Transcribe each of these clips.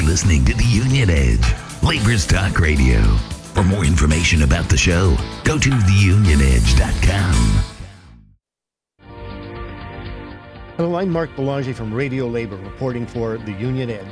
listening to The Union Edge, Labor's Talk Radio. For more information about the show, go to theunionedge.com. Hello, I'm Mark Belanger from Radio Labor, reporting for The Union Edge.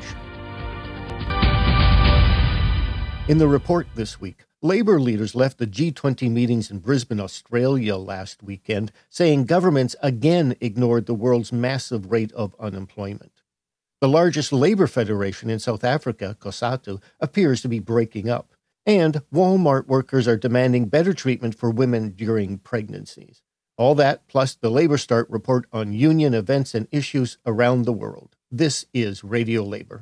In the report this week, Labour leaders left the G20 meetings in Brisbane, Australia last weekend, saying governments again ignored the world's massive rate of unemployment. The largest labour federation in South Africa, COSATU, appears to be breaking up, and Walmart workers are demanding better treatment for women during pregnancies. All that, plus the Labour Start report on union events and issues around the world. This is Radio Labor.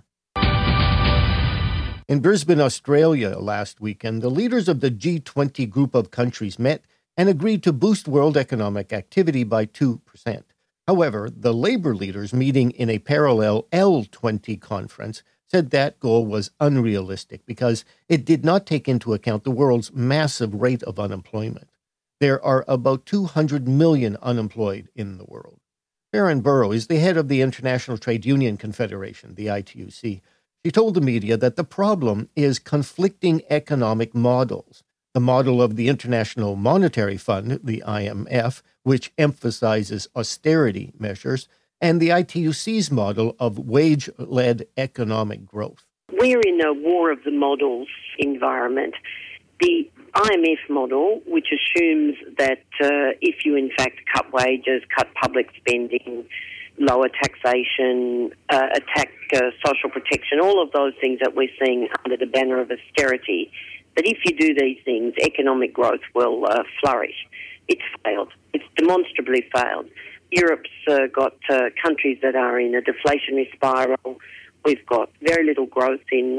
In Brisbane, Australia last weekend, the leaders of the G20 group of countries met and agreed to boost world economic activity by 2%. However, the Labour leaders meeting in a parallel L20 conference said that goal was unrealistic because it did not take into account the world's massive rate of unemployment. There are about 200 million unemployed in the world. Sharon Burrow is the head of the International Trade Union Confederation, the ITUC. She told the media that the problem is conflicting economic models. The model of the International Monetary Fund, the IMF, which emphasizes austerity measures, and the ITUC's model of wage-led economic growth. We're in a war of the models environment. The IMF model, which assumes that if you in fact cut wages, cut public spending, lower taxation, attack social protection, all of those things that we're seeing under the banner of austerity, that if you do these things, economic growth will flourish. It's failed. It's demonstrably failed. Europe's got countries that are in a deflationary spiral. We've got very little growth in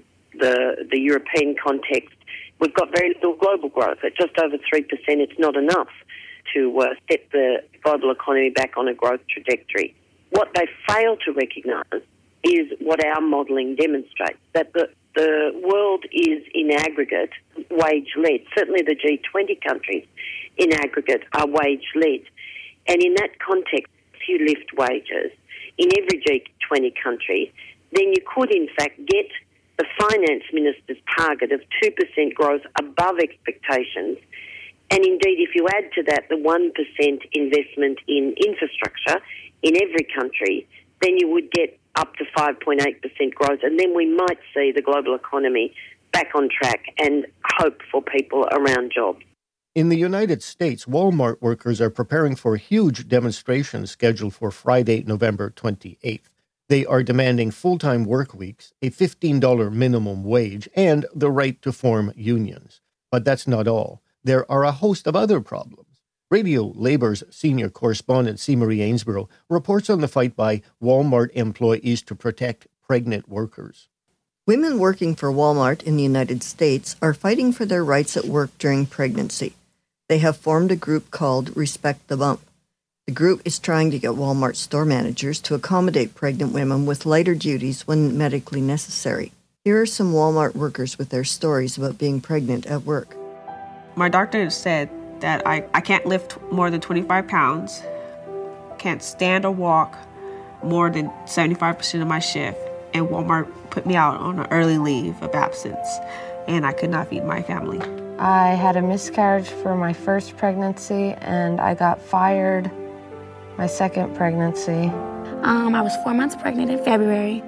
the European context. We've got very little global growth. At just over 3%, it's not enough to set the global economy back on a growth trajectory. What they fail to recognise is what our modelling demonstrates, that the world is in aggregate wage-led. Certainly the G20 countries in aggregate are wage-led. And in that context, if you lift wages in every G20 country, then you could in fact get the finance minister's target of 2% growth above expectations. And indeed, if you add to that the 1% investment in infrastructure in every country, then you would get up to 5.8% growth. And then we might see the global economy back on track and hope for people around jobs. In the United States, Walmart workers are preparing for a huge demonstration scheduled for Friday, November 28th. They are demanding full-time work weeks, a $15 minimum wage, and the right to form unions. But that's not all. There are a host of other problems. Radio Labor's senior correspondent, C. Marie Ainsborough, reports on the fight by Walmart employees to protect pregnant workers. Women working for Walmart in the United States are fighting for their rights at work during pregnancy. They have formed a group called Respect the Bump. The group is trying to get Walmart store managers to accommodate pregnant women with lighter duties when medically necessary. Here are some Walmart workers with their stories about being pregnant at work. My doctor said that I can't lift more than 25 pounds, can't stand or walk more than 75% of my shift, and Walmart put me out on an early leave of absence, and I could not feed my family. I had a miscarriage for my first pregnancy, and I got fired my second pregnancy. I was 4 months pregnant in February.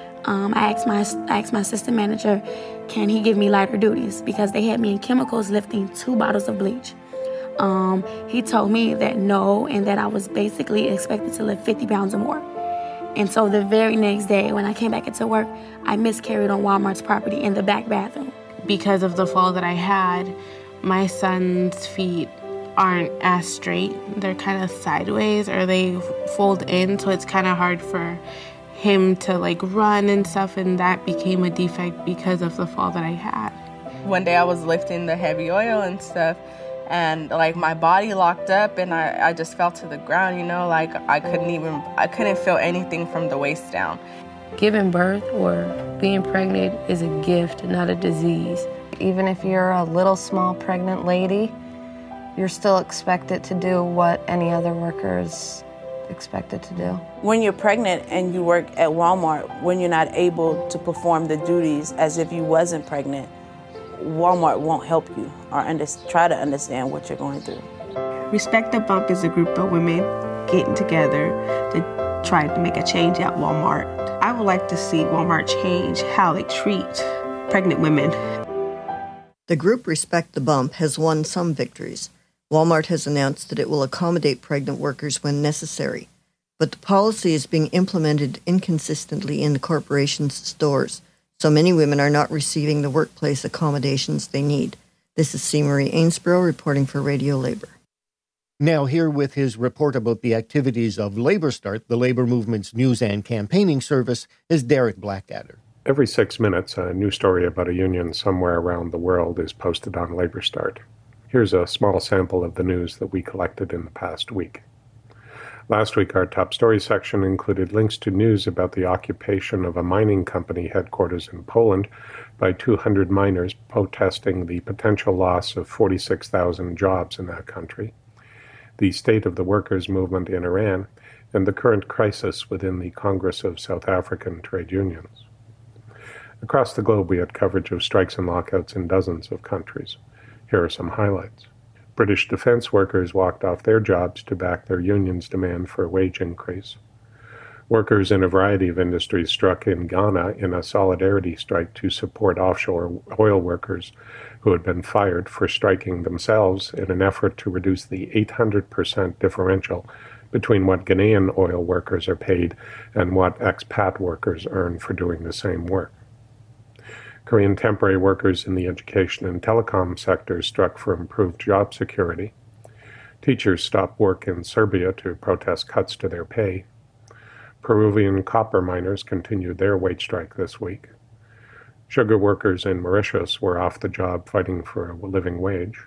I asked my assistant manager, can he give me lighter duties? Because they had me in chemicals lifting 2 bottles of bleach. He told me that no, and that I was basically expected to lift 50 pounds or more. And so the very next day when I came back into work, I miscarried on Walmart's property in the back bathroom. Because of the fall that I had, my son's feet aren't as straight. They're kind of sideways, or they fold in, so it's kind of hard for him to run and stuff, and that became a defect because of the fall that I had. One day I was lifting the heavy oil and stuff, and my body locked up, and I just fell to the ground, I couldn't feel anything from the waist down. Giving birth or being pregnant is a gift, not a disease. Even if you're a little small pregnant lady, you're still expected to do what any other worker is expected to do. When you're pregnant and you work at Walmart, when you're not able to perform the duties as if you wasn't pregnant, Walmart won't help you or try to understand what you're going through. Respect the Bump is a group of women getting together to try to make a change at Walmart. I would like to see Walmart change how they treat pregnant women. The group Respect the Bump has won some victories. Walmart has announced that it will accommodate pregnant workers when necessary, but the policy is being implemented inconsistently in the corporation's stores, so many women are not receiving the workplace accommodations they need. This is C. Marie Ainsborough reporting for Radio Labor. Now here with his report about the activities of Labor Start, the labor movement's news and campaigning service, is Derek Blackadder. Every 6 minutes, a new story about a union somewhere around the world is posted on Labor Start. Here's a small sample of the news that we collected in the past week. Last week, our top story section included links to news about the occupation of a mining company headquarters in Poland by 200 miners protesting the potential loss of 46,000 jobs in that country, the state of the workers' movement in Iran, and the current crisis within the Congress of South African Trade Unions. Across the globe, we had coverage of strikes and lockouts in dozens of countries. Here are some highlights. British defense workers walked off their jobs to back their union's demand for a wage increase. Workers in a variety of industries struck in Ghana in a solidarity strike to support offshore oil workers who had been fired for striking themselves in an effort to reduce the 800% differential between what Ghanaian oil workers are paid and what expat workers earn for doing the same work. Korean temporary workers in the education and telecom sectors struck for improved job security. Teachers stopped work in Serbia to protest cuts to their pay. Peruvian copper miners continued their wage strike this week. Sugar workers in Mauritius were off the job fighting for a living wage.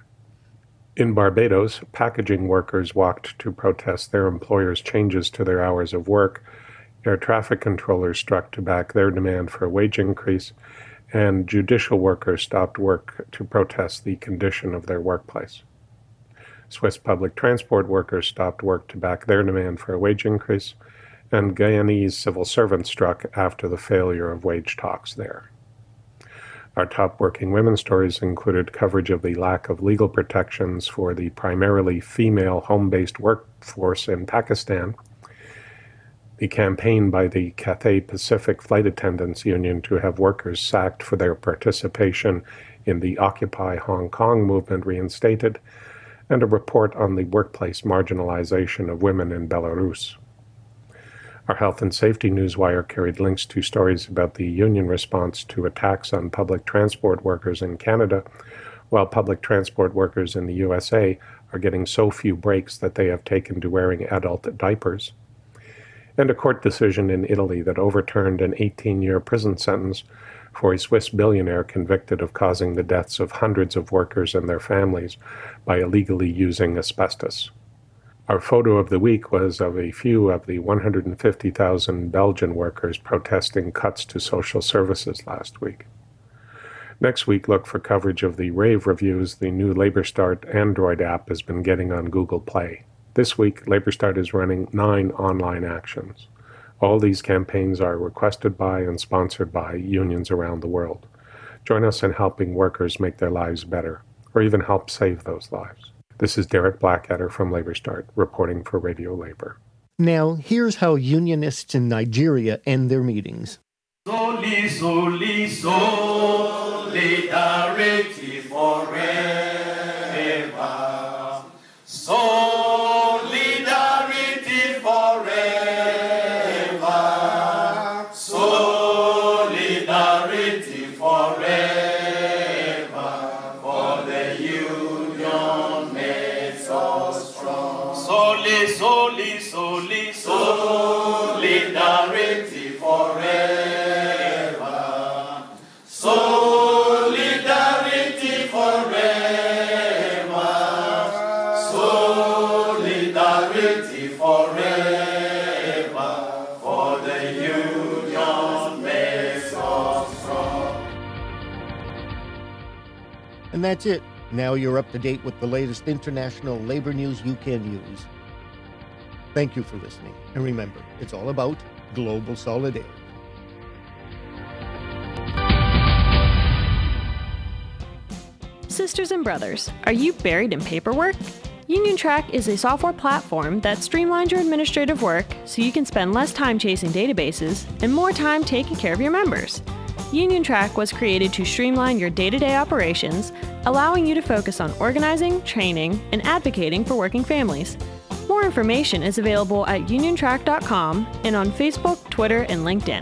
In Barbados, packaging workers walked to protest their employers' changes to their hours of work. Air traffic controllers struck to back their demand for a wage increase, and judicial workers stopped work to protest the condition of their workplace. Swiss public transport workers stopped work to back their demand for a wage increase, and Guyanese civil servants struck after the failure of wage talks there. Our top working women stories included coverage of the lack of legal protections for the primarily female home-based workforce in Pakistan, the campaign by the Cathay Pacific Flight Attendants Union to have workers sacked for their participation in the Occupy Hong Kong movement reinstated, and a report on the workplace marginalization of women in Belarus. Our health and safety newswire carried links to stories about the union response to attacks on public transport workers in Canada, while public transport workers in the USA are getting so few breaks that they have taken to wearing adult diapers, and a court decision in Italy that overturned an 18-year prison sentence for a Swiss billionaire convicted of causing the deaths of hundreds of workers and their families by illegally using asbestos. Our photo of the week was of a few of the 150,000 Belgian workers protesting cuts to social services last week. Next week, look for coverage of the rave reviews the new Labor Start Android app has been getting on Google Play. This week, Labor Start is running 9 online actions. All these campaigns are requested by and sponsored by unions around the world. Join us in helping workers make their lives better, or even help save those lives. This is Derek Blackadder from Labor Start, reporting for Radio Labor. Now, here's how unionists in Nigeria end their meetings. Solidarity forever. Solidarity forever. Solidarity forever. For the union makes us strong. Solidarity forever. Solidarity forever. Solidarity forever. For the union makes us strong. And that's it. Now you're up to date with the latest international labor news you can use. Thank you for listening. And remember, it's all about global solidarity. Sisters and brothers, are you buried in paperwork? UnionTrack is a software platform that streamlines your administrative work so you can spend less time chasing databases and more time taking care of your members. UnionTrack was created to streamline your day-to-day operations, allowing you to focus on organizing, training, and advocating for working families. More information is available at uniontrack.com and on Facebook, Twitter, and LinkedIn.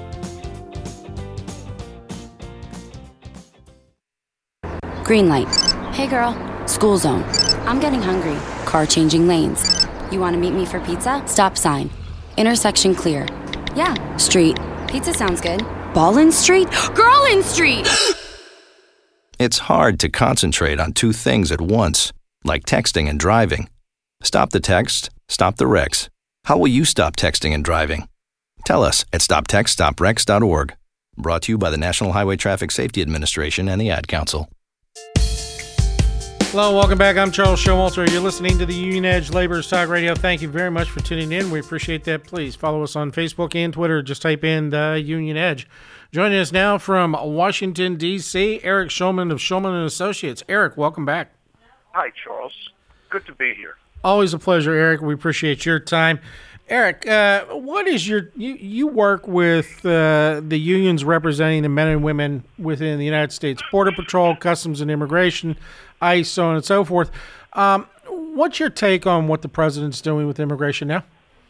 Green light. Hey girl. School zone. I'm getting hungry. Car changing lanes. You want to meet me for pizza? Stop sign. Intersection clear. Yeah. Street. Pizza sounds good. Ballin Street? Girl in Street! It's hard to concentrate on two things at once, like texting and driving. Stop the text, stop the wrecks. How will you stop texting and driving? Tell us at stoptextstopwrecks.org. Brought to you by the National Highway Traffic Safety Administration and the Ad Council. Hello, welcome back. I'm Charles Showalter. You're listening to the Union Edge Laborers Talk Radio. Thank you very much for tuning in. We appreciate that. Please follow us on Facebook and Twitter. Just type in the Union Edge. Joining us now from Washington, D.C., Eric Shulman of Shulman & Associates. Eric, welcome back. Hi, Charles. Good to be here. Always a pleasure, Eric. We appreciate your time. Eric, what is you work with the unions representing the men and women within the United States Border Patrol, Customs and Immigration, ICE, so on and so forth. What's your take on what the president's doing with immigration now?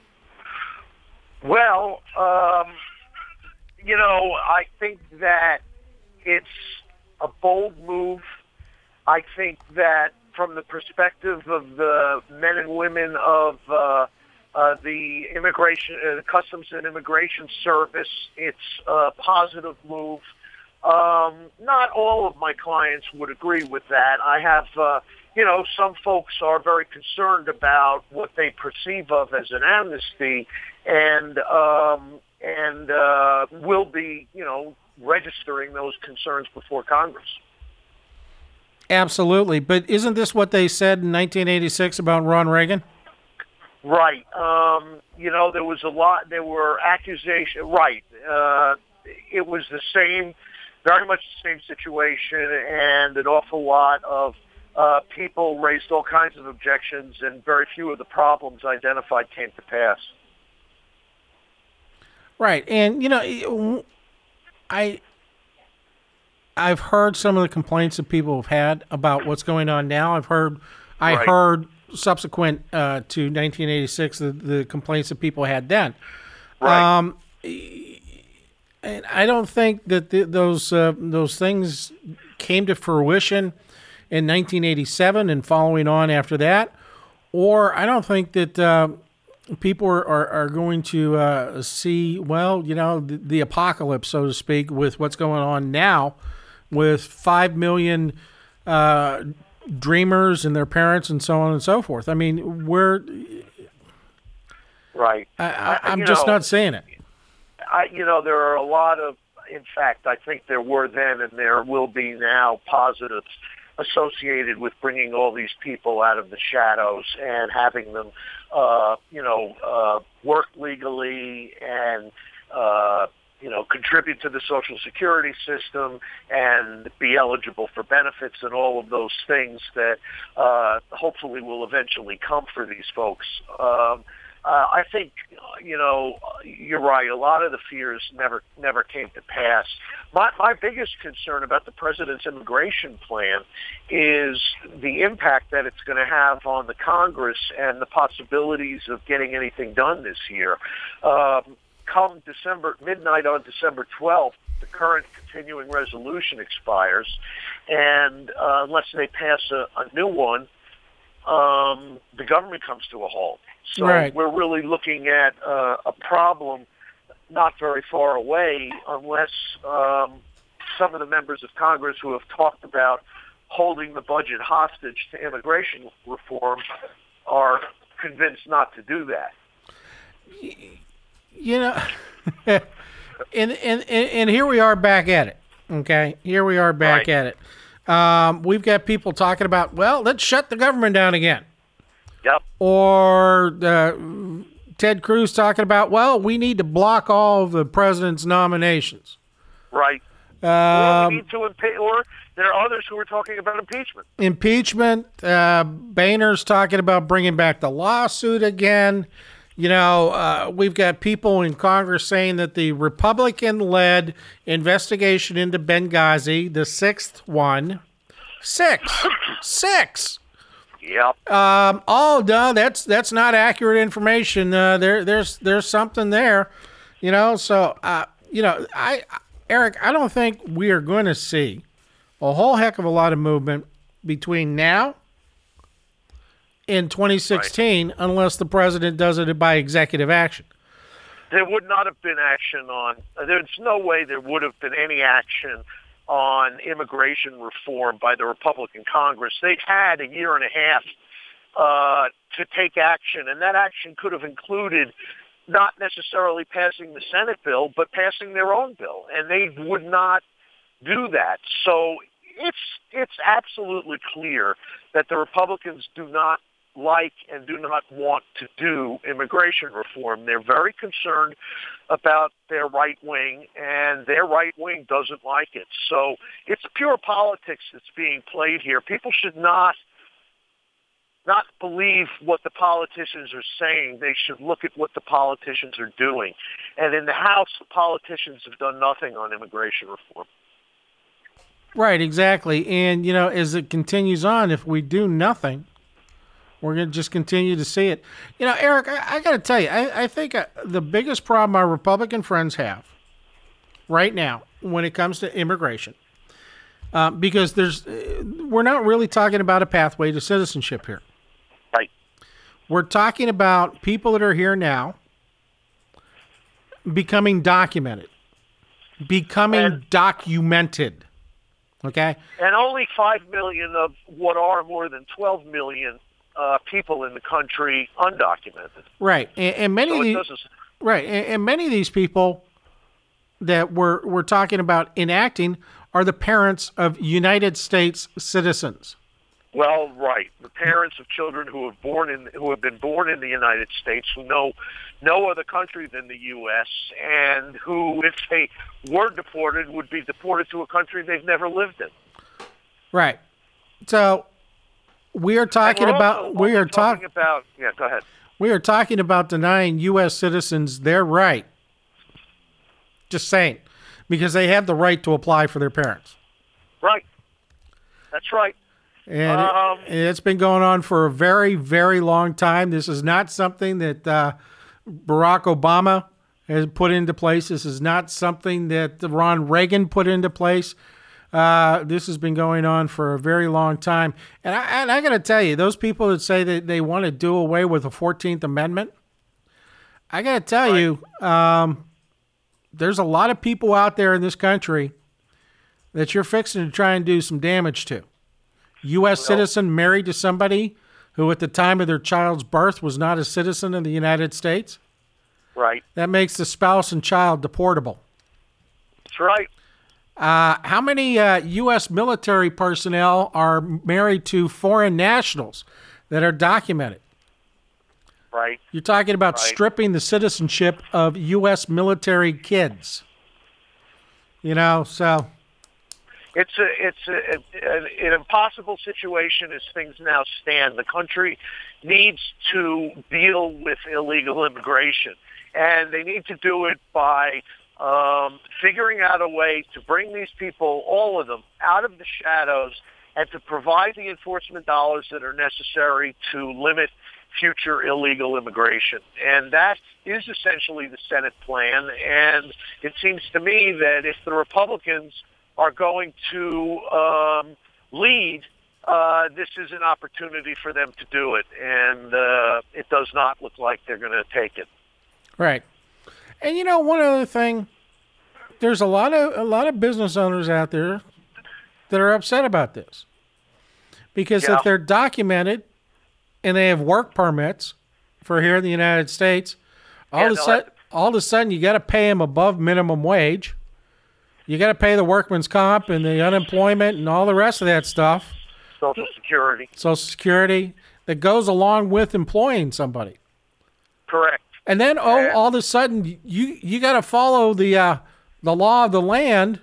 Well, I think that it's a bold move. I think that from the perspective of the men and women of the Customs and Immigration Service, it's a positive move. Not all of my clients would agree with that. I have, some folks are very concerned about what they perceive of as an amnesty, and will be, registering those concerns before Congress. Absolutely, but isn't this what they said in 1986 about Ron Reagan? Right. There were accusations. Right. It was the same. Very much the same situation, and an awful lot of people raised all kinds of objections, and very few of the problems identified came to pass. Right, and I've heard some of the complaints that people have had about what's going on now. I heard subsequent to 1986 the complaints that people had then. Right. And I don't think that those things came to fruition in 1987 and following on after that, or I don't think that people are going to see, the apocalypse, so to speak, with what's going on now with 5 million dreamers and their parents and so on and so forth. I mean, right. I'm just not saying it. There are a lot of, in fact, I think there were then and there will be now positives associated with bringing all these people out of the shadows and having them, work legally and, contribute to the Social Security system and be eligible for benefits and all of those things that hopefully will eventually come for these folks. I think, you're right. A lot of the fears never came to pass. My biggest concern about the president's immigration plan is the impact that it's going to have on the Congress and the possibilities of getting anything done this year. Come midnight on December 12th, the current continuing resolution expires, and unless they pass a new one, the government comes to a halt. So We're really looking at a problem not very far away unless some of the members of Congress who have talked about holding the budget hostage to immigration reform are convinced not to do that. And here we are back at it. Okay, here we are back at it. We've got people talking about, let's shut the government down again. Yep. Or Ted Cruz talking about, well, we need to block all of the president's nominations. Right. Or we need to or there are others who are talking about impeachment. Boehner's talking about bringing back the lawsuit again. You know, we've got people in Congress saying that the Republican-led investigation into Benghazi, the sixth one, six. Yep. Oh no, that's not accurate information. There's something there, you know. So Eric, I don't think we are going to see a whole heck of a lot of movement between now and 2016 unless the president does it by executive action. There would not have been action on. There's no way there would have been any action on immigration reform by the Republican Congress. They've had a year and a half to take action, and that action could have included not necessarily passing the Senate bill, but passing their own bill, and they would not do that. So it's absolutely clear that the Republicans do not like and do not want to do immigration reform. They're very concerned about their right wing, and their right wing doesn't like it. So it's pure politics that's being played here. People should not believe what the politicians are saying. They should look at what the politicians are doing. And in the House, the politicians have done nothing on immigration reform. Right, exactly. And, you know, as it continues on, if we do nothing, we're going to just continue to see it. You know, Eric, I got to tell you, I think the biggest problem our Republican friends have right now when it comes to immigration, because we're not really talking about a pathway to citizenship here. Right. We're talking about people that are here now becoming documented, documented. Okay? And only 5 million of what are more than 12 million people in the country undocumented. Right, and many of these, and many of these people that we're talking about enacting are the parents of United States citizens. Well, right, the parents of children who have been born in the United States, who know no other country than the U.S., and who, if they were deported, would be deported to a country they've never lived in. Right. So we are talking about. Yeah, go ahead. We are talking about denying U.S. citizens their right. Just saying, because they have the right to apply for their parents. Right. That's right. And it's been going on for a very, very long time. This is not something that Barack Obama has put into place. This is not something that Ron Reagan put into place. This has been going on for a very long time. And I got to tell you, those people that say that they want to do away with the 14th Amendment, I got to tell you, there's a lot of people out there in this country that you're fixing to try and do some damage to. U.S. citizen married to somebody who at the time of their child's birth was not a citizen of the United States. Right. That makes the spouse and child deportable. That's right. How many U.S. military personnel are married to foreign nationals that are documented? Right. You're talking about stripping the citizenship of U.S. military kids. You know, so it's an impossible situation as things now stand. The country needs to deal with illegal immigration, and they need to do it by figuring out a way to bring these people, all of them, out of the shadows and to provide the enforcement dollars that are necessary to limit future illegal immigration. And that is essentially the Senate plan. And it seems to me that if the Republicans are going to lead, this is an opportunity for them to do it. And it does not look like they're going to take it. Right. And you know, one other thing, there's a lot of business owners out there that are upset about this. Because if they're documented and they have work permits for here in the United States, all of a sudden you got to pay them above minimum wage. You got to pay the workman's comp and the unemployment and all the rest of that stuff. Social Security. that goes along with employing somebody. Correct. And then, all of a sudden, you got to follow the law of the land,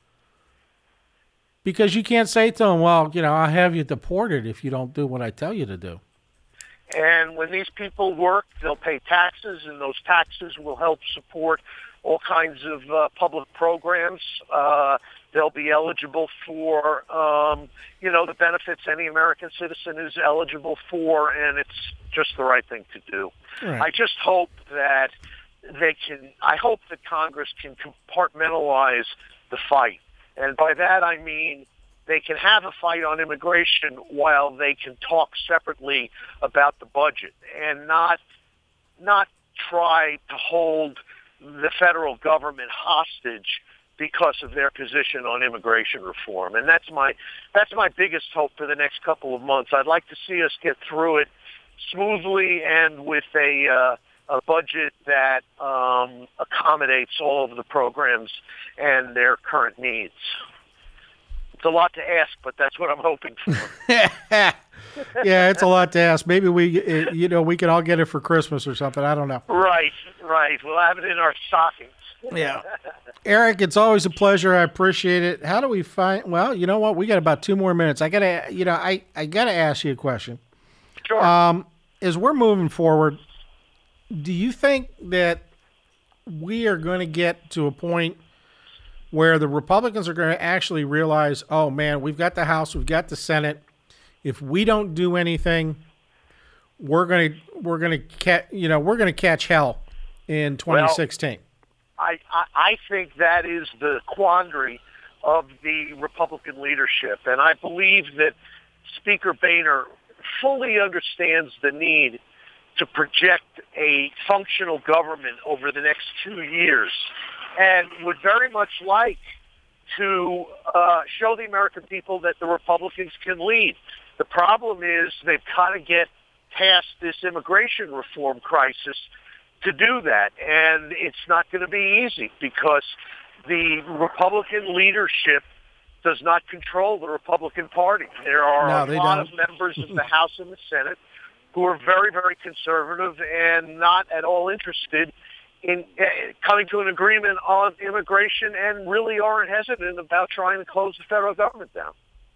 because you can't say to them, well, I'll have you deported if you don't do what I tell you to do. And when these people work, they'll pay taxes, and those taxes will help support all kinds of public programs. They'll be eligible for, the benefits any American citizen is eligible for, and it's just the right thing to do. Right. I just hope that I hope that Congress can compartmentalize the fight. And by that I mean they can have a fight on immigration while they can talk separately about the budget, and not try to hold the federal government hostage because of their position on immigration reform. And that's my biggest hope for the next couple of months. I'd like to see us get through it smoothly and with a budget that accommodates all of the programs and their current needs. It's a lot to ask, but that's what I'm hoping for. Yeah, it's a lot to ask. Maybe we can all get it for Christmas or something. I don't know. Right. We'll have it in our stockings. Yeah. Eric, it's always a pleasure. I appreciate it. How do we find? Well, you know what? We got about 2 more minutes. I gotta ask you a question. Sure. As we're moving forward, do you think that we are going to get to a point where the Republicans are going to actually realize, oh man, we've got the House, we've got the Senate. If we don't do anything, we're going to catch hell in 2016. Well, I think that is the quandary of the Republican leadership, and I believe that Speaker Boehner fully understands the need to project a functional government over the next 2 years, and would very much like to show the American people that the Republicans can lead. The problem is they've got to get past this immigration reform crisis to do that, and it's not going to be easy because the Republican leadership does not control the Republican Party. There are a lot of members of the House and the Senate who are very, very conservative and not at all interested in coming to an agreement on immigration, and really are hesitant about trying to close the federal government down.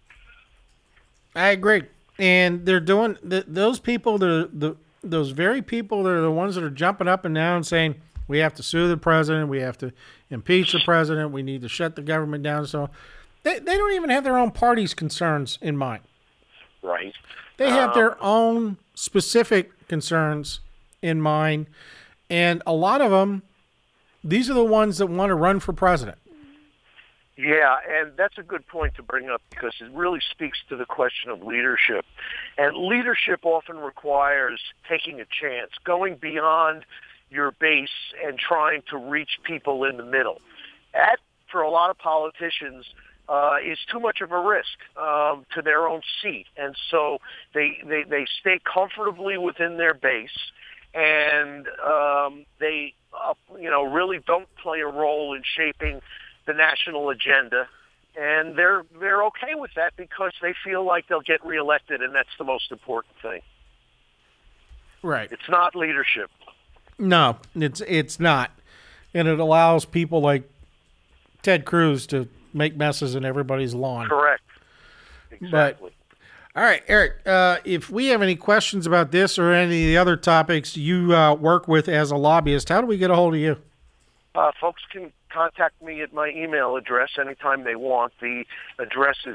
I agree. And they're doing those people, those very people that are the ones that are jumping up and down saying, we have to sue the president, we have to impeach the president, we need to shut the government down. So they don't even have their own party's concerns in mind. Right. They have their own specific concerns in mind. And a lot of them, these are the ones that want to run for president. Yeah, and that's a good point to bring up because it really speaks to the question of leadership. And leadership often requires taking a chance, going beyond your base and trying to reach people in the middle. That, for a lot of politicians, is too much of a risk to their own seat. And so they stay comfortably within their base, and they really don't play a role in shaping the national agenda, and they're okay with that because they feel like they'll get reelected, and that's the most important thing. Right. It's not leadership. No, it's not, and it allows people like Ted Cruz to make messes in everybody's lawn. Correct. Exactly. All right, Eric, if we have any questions about this or any of the other topics you work with as a lobbyist, how do we get a hold of you? Folks can contact me at my email address anytime they want. The address is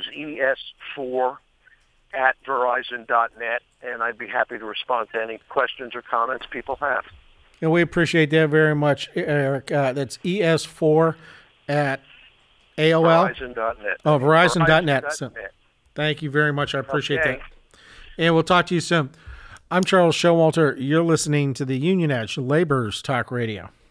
es4@verizon.net, and I'd be happy to respond to any questions or comments people have. And we appreciate that very much, Eric. That's es4 at AOL? Verizon.net. Oh, Verizon.net. So, thank you very much. I appreciate that. And we'll talk to you soon. I'm Charles Showalter. You're listening to the Union Edge, Labor's Talk Radio.